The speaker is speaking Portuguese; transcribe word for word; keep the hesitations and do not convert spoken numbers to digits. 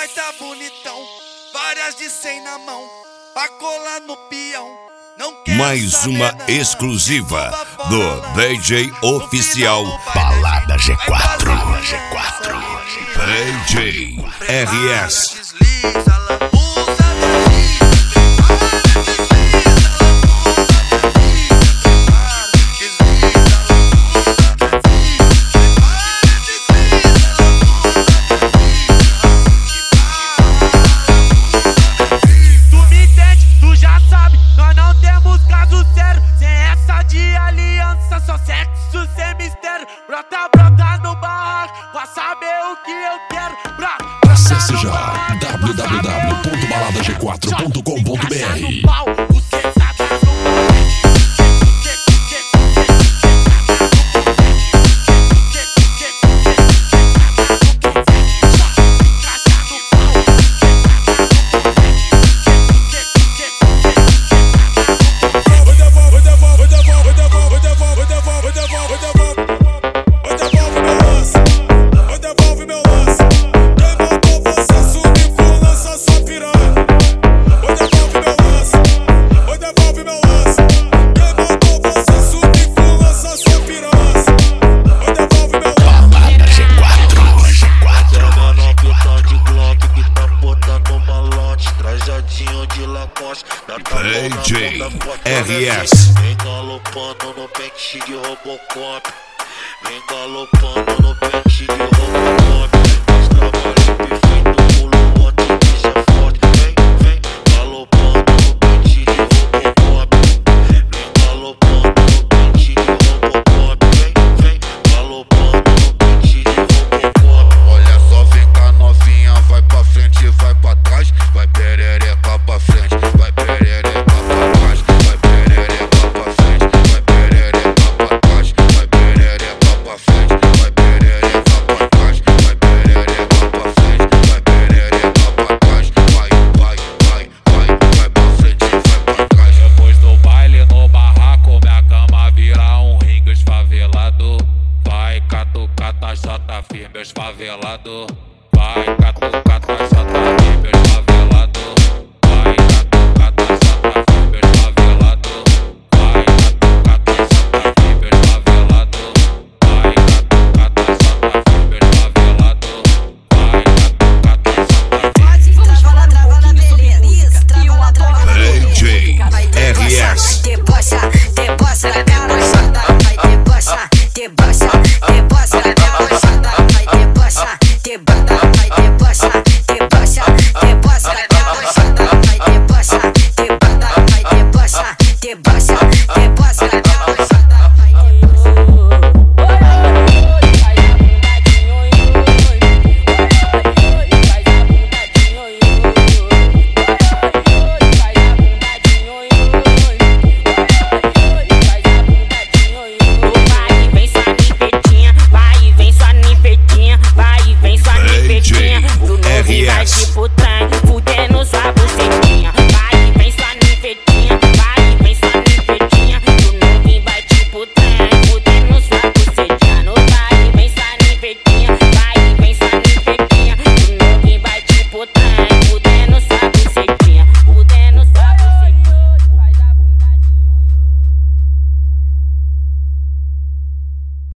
tá bonitão, várias de cem na mão, pra colar no peão. Não quero Mais uma não. exclusiva do D J oficial Balada G quatro. G quatro. D J R S. Desliza, lambuza, só sexo sem mistério. Brota, brota no barraco pra saber o que eu quero. Brota, acesse já w w w ponto balada g quatro ponto com ponto b r. D J R S. Vem galopando no pente de Robocop. Vem galopando no pente de Robocop. Faz trabalho perfeito, pulo ontem que já forte. Vem, vem galopando no pente de Robocop. Vem galopando no pente de Robocop. Vem, vem galopando no pente de Robocop. Olha só, vem cá novinha, vai pra frente, vai pra trás, vai perereca pra frente, vai perereca. Vai catucata, J firme, os favelados.